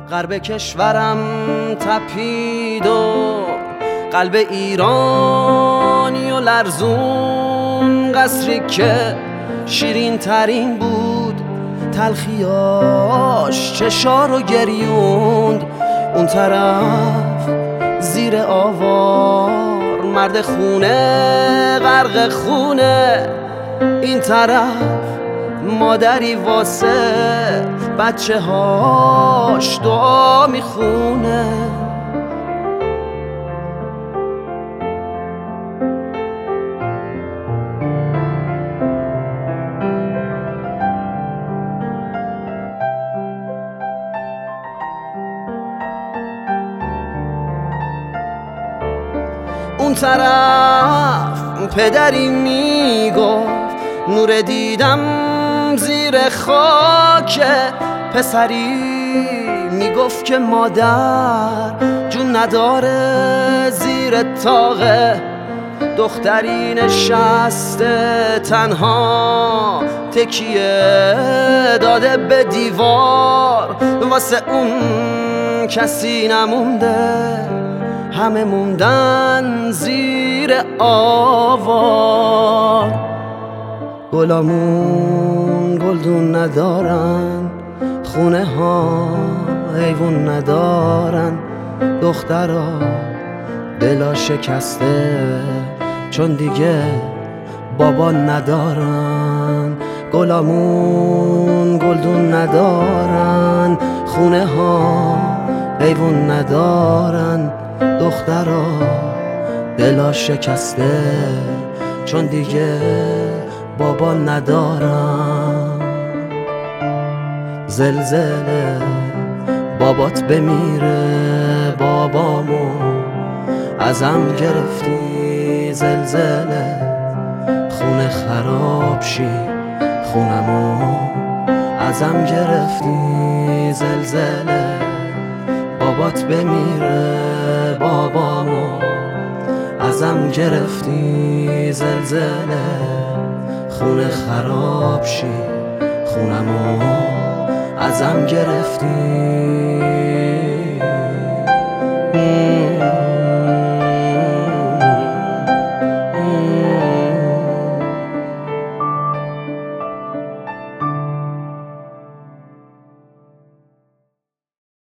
غرب کشورم تپید و قلب ایرانی و لرزون، قصری که شیرین ترین بود تلخیاش چشارو گریوند. اون طرف زیر آوار مرد خونه غرق خونه، این طرف مادری واسه بچه هاش دعا میخونه. اون طرف پدری میگفت نور دیدم زیر خاک، پسری میگفت که مادر جون نداره زیر طاقه، دختری نشسته تنها تکیه داده به دیوار، واسه اون کسی نمونده، همه موندن زیر آوار. گلامون گلدون ندارن، خونه ها حیوون ندارن، دخترها دلا شکسته چون دیگه بابا ندارن. گلامون گلدون ندارن، خونه ها حیوون ندارن، دخترها دلا شکسته چون دیگه بابا ندارم. زلزله بابات بمیره بابامو ازم گرفتی، زلزله خونه خراب شی خونمو ازم گرفتی، زلزله بابات بمیره بابامو ازم گرفتی، زلزله خونه خراب شی خونمو ازم گرفتی.